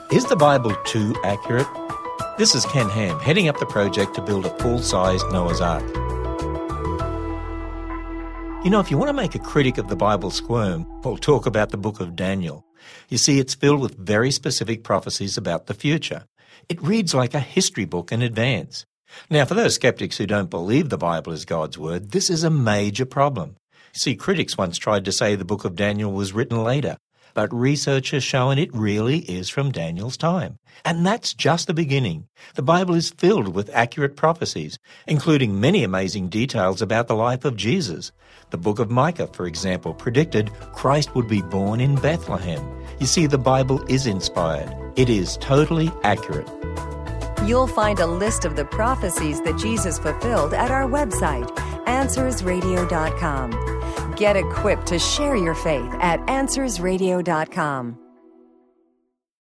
Is the Bible too accurate? This is Ken Ham, heading up the project to build a full-sized Noah's Ark. You know, if you want to make a critic of the Bible squirm, well, talk about the book of Daniel. You see, it's filled with very specific prophecies about the future. It reads like a history book in advance. Now, for those skeptics who don't believe the Bible is God's word, this is a major problem. See, critics once tried to say the book of Daniel was written later, but research has shown it really is from Daniel's time. And that's just the beginning. The Bible is filled with accurate prophecies, including many amazing details about the life of Jesus. The book of Micah, for example, predicted Christ would be born in Bethlehem. You see, the Bible is inspired. It is totally accurate. You'll find a list of the prophecies that Jesus fulfilled at our website, AnswersRadio.com. Get equipped to share your faith at AnswersRadio.com.